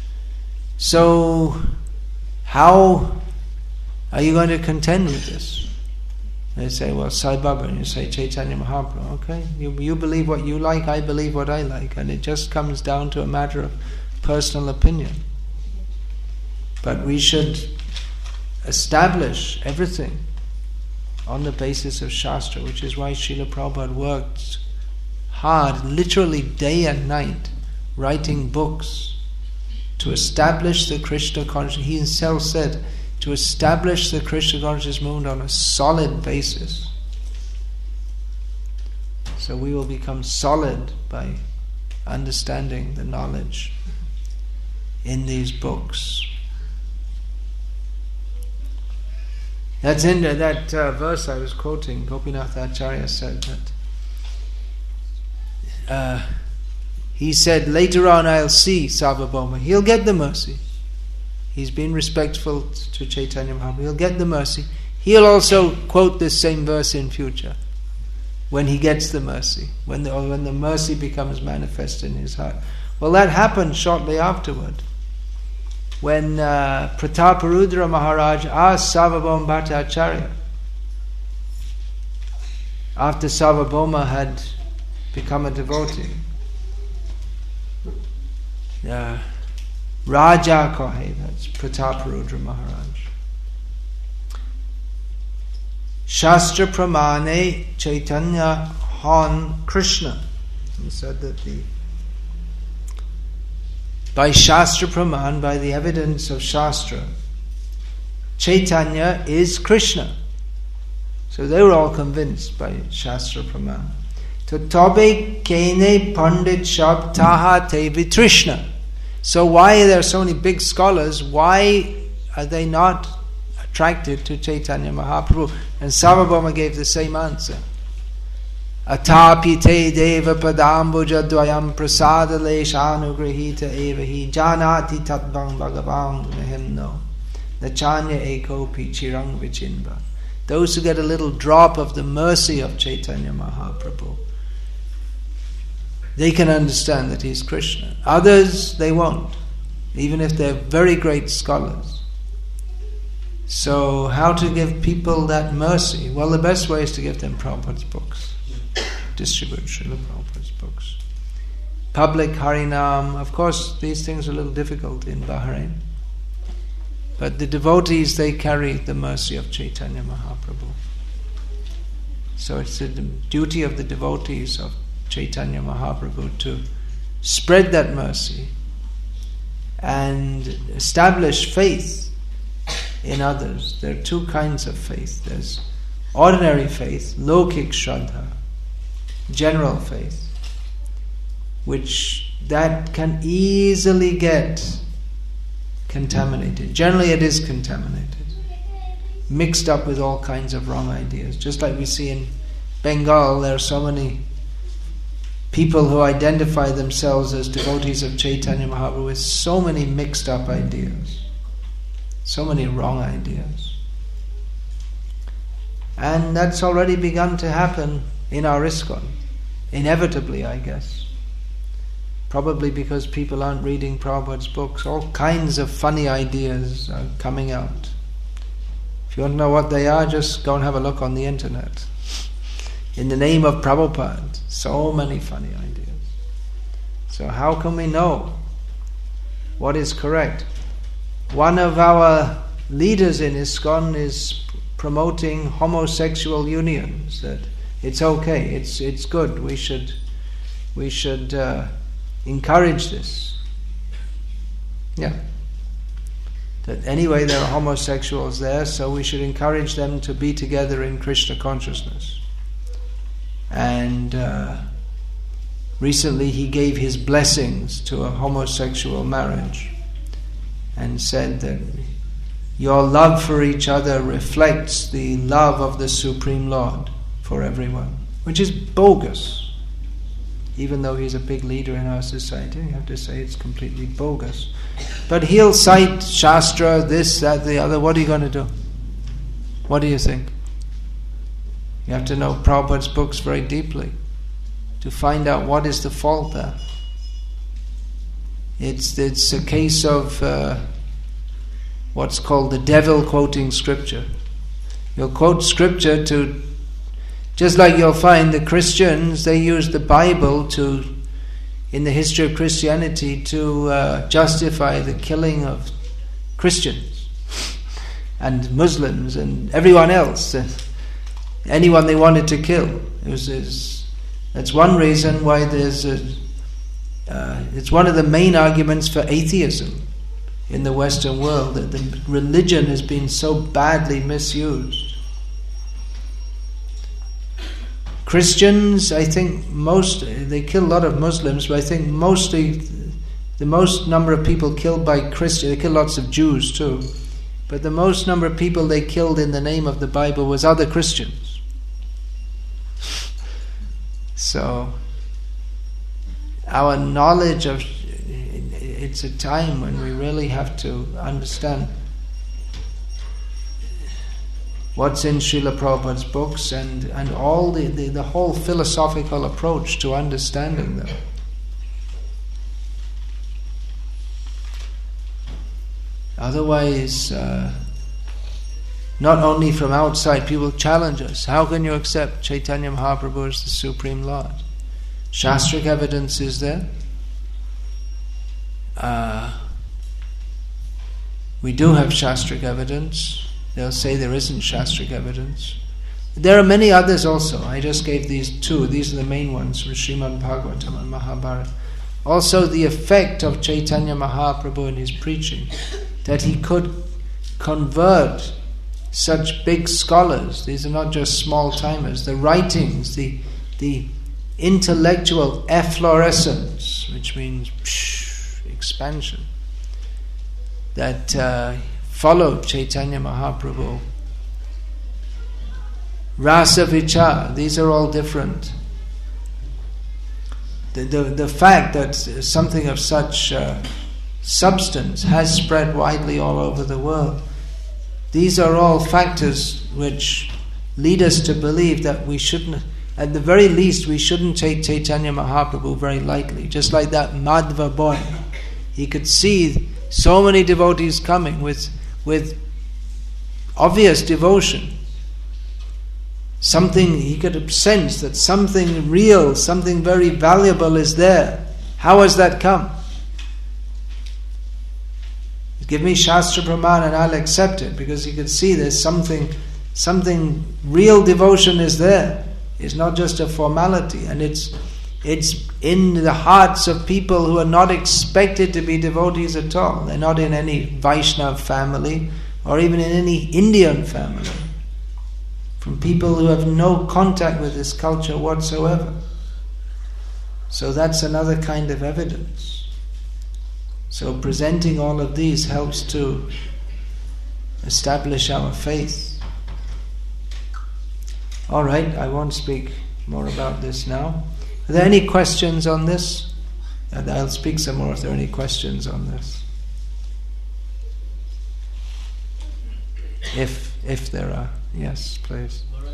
So, how are you going to contend with this? They say, well, Sai Baba, and you say Chaitanya Mahaprabhu. Okay, you believe what you like, I believe what I like, and it just comes down to a matter of personal opinion. But we should establish everything on the basis of Shastra, which is why Srila Prabhupada worked hard, literally day and night, writing books to establish the Krishna consciousness. He himself said, to establish the Krishna consciousness movement on a solid basis. So we will become solid by understanding the knowledge in these books. That's in that verse I was quoting. Gopinath Acharya said that he said, later on I'll see Sarvabhauma. He'll get the mercy. He's been respectful to Chaitanya Mahaprabhu. He'll get the mercy. He'll also quote this same verse in future when he gets the mercy, when the mercy becomes manifest in his heart. Well, that happened shortly afterward, when Prataparudra Maharaj asked Sarvabhauma Bhattacharya, after Sarvabhauma had become a devotee, Raja Kohe, that's Prataparudra Maharaj. Shastra Pramane Chaitanya Hon Krishna. He said that by Shastra Praman, by the evidence of Shastra, Chaitanya is Krishna. So they were all convinced by Shastra Praman. To tobe kene pandit shab taha te vitrishna. So why are there so many big scholars? Why are they not attracted to Chaitanya Mahaprabhu? And Sarvabhauma gave the same answer. Atapi te deva padambuja dvayam prasada leshanugrahita evahi janati tatvang bhagavang nahimno nachanya ekopi chirang vichinva. Those who get a little drop of the mercy of Chaitanya Mahaprabhu, they can understand that he's Krishna. Others, they won't, even if they're very great scholars. So how to give people that mercy? Well, the best way is to give them Prabhupada's books. Distribute Srila Prabhupada's books. Public Harinam. Of course, these things are a little difficult in Bahrain. But the devotees, they carry the mercy of Chaitanya Mahaprabhu. So it's the duty of the devotees of Chaitanya Mahaprabhu to spread that mercy and establish faith in others. There are two kinds of faith. There's ordinary faith, lokik shraddha, general faith, which that can easily get contaminated. Generally it is contaminated. mixed up with all kinds of wrong ideas. Just like we see in Bengal, there are so many people who identify themselves as devotees of Chaitanya Mahaprabhu with so many mixed up ideas, so many wrong ideas. And that's already begun to happen in our ISKCON, inevitably, I guess. Probably because people aren't reading Prabhupada's books. All kinds of funny ideas are coming out. If you want to know what they are, just go and have a look on the internet. In the name of Prabhupada, so many funny ideas. So how can we know what is correct? One of our leaders in ISKCON is promoting homosexual unions, that it's okay, it's good, we should encourage this. Yeah. That anyway there are homosexuals there, so we should encourage them to be together in Krishna consciousness. And recently he gave his blessings to a homosexual marriage and said that your love for each other reflects the love of the Supreme Lord for everyone, which is bogus. Even though he's a big leader in our society, you have to say it's completely bogus. But he'll cite Shastra, this, that, the other. What are you going to do? What do you think? You have to know Prabhupada's books very deeply to find out what is the fault there. It's a case of what's called the devil quoting scripture. You'll quote scripture to, just like you'll find the Christians, they use the Bible to, in the history of Christianity, to justify the killing of Christians and Muslims and everyone else, anyone they wanted to kill. That's one reason why it's one of the main arguments for atheism in the Western world, that the religion has been so badly misused. Christians, I think they kill a lot of Muslims, but I think mostly the most number of people killed by Christians, they kill lots of Jews too, but the most number of people they killed in the name of the Bible was other Christians. So our knowledge of, it's a time when we really have to understand what's in Srila Prabhupada's books and all the whole philosophical approach to understanding them. Otherwise, not only from outside, people challenge us. How can you accept Chaitanya Mahaprabhu as the Supreme Lord? Shastric evidence is there. We do have Shastric evidence. They'll say there isn't Shastric evidence. There are many others also. I just gave these two. These are the main ones from Srimad Bhagavatam and Mahabharata. Also the effect of Chaitanya Mahaprabhu in his preaching, that he could convert such big scholars. These are not just small timers. The writings, the intellectual efflorescence, which means expansion, that followed Chaitanya Mahaprabhu. Rasa Vichar, these are all different. The fact that something of such substance has spread widely all over the world, these are all factors which lead us to believe that we shouldn't, at the very least, we shouldn't take Chaitanya Mahaprabhu very lightly. Just like that Madhva boy, he could see so many devotees coming with obvious devotion. Something, he could sense that something real, something very valuable is there. How has that come? Give me Shastra Praman and I'll accept it, because he could see there's something real devotion is there. It's not just a formality, and it's in the hearts of people who are not expected to be devotees at all. They're not in any Vaishnav family or even in any Indian family. From people who have no contact with this culture whatsoever. So that's another kind of evidence. So presenting all of these helps to establish our faith. All right, I won't speak more about this now. Are there any questions on this? And I'll speak some more if there are any questions on this. If there are, yes, please. Maharaj,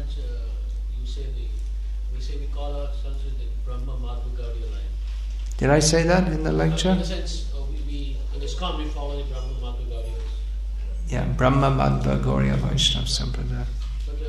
we call ourselves in the Brahma Madhva Gaudiya line. Did I say that in the lecture? In a sense, we in ISKCON we follow the Brahma Madhva Gaudiyas. Yeah, Brahma Madhva Gauriya Vaishnava Sampradaya. But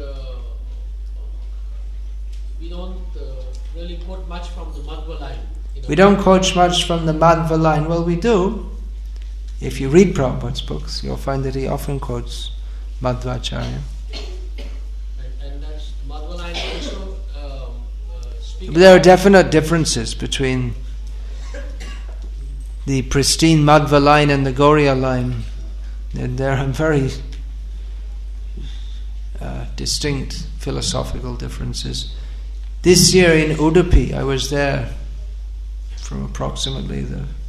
we don't really quote much from the Madhva line. We don't quote much from the Madhva line. Well, we do. If you read Prabhupada's books, you'll find that he often quotes Madhvacharya. And that's Madhva line also speaks. But there are definite differences between the pristine Madhva line and the Gauriya line. And there are very distinct philosophical differences. This year in Udupi, I was there from approximately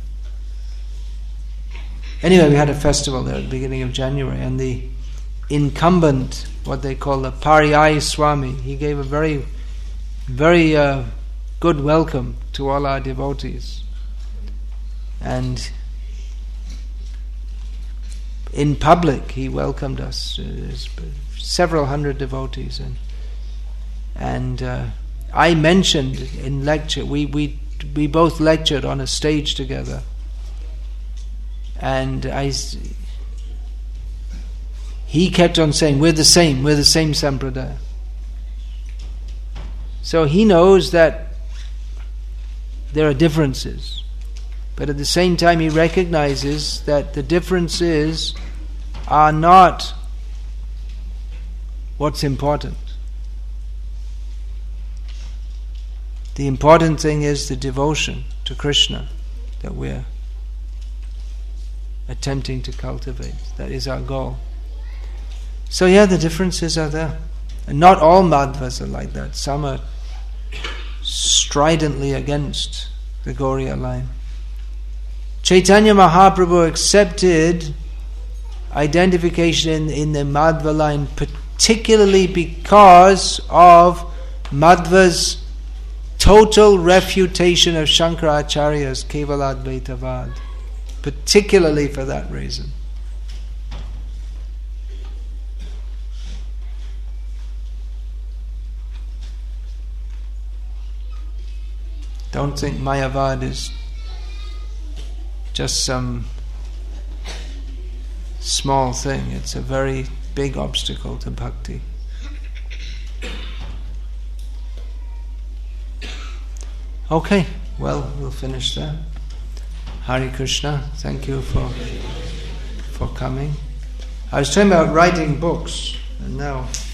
Anyway, we had a festival there at the beginning of January, and the incumbent, what they call the Pariyai Swami, he gave a very, very good welcome to all our devotees. And in public, he welcomed us, several hundred devotees, and I mentioned in lecture, we both lectured on a stage together, and he kept on saying, we're the same Sampradaya. So he knows that there are differences, but at the same time he recognizes that the differences are not what's important. The important thing is the devotion to Krishna that we're attempting to cultivate. That is our goal. So yeah, the differences are there. And not all Madhvas are like that. Some are stridently against the Gauriya line. Chaitanya Mahaprabhu accepted identification in the Madhva line particularly because of Madhva's total refutation of Shankaracharya's Kevaladvaitavad, particularly for that reason. Don't think Mayavad is just some small thing. It's a very big obstacle to bhakti. Okay, well, we'll finish there. Hare Krishna, thank you for coming. I was talking about writing books, and now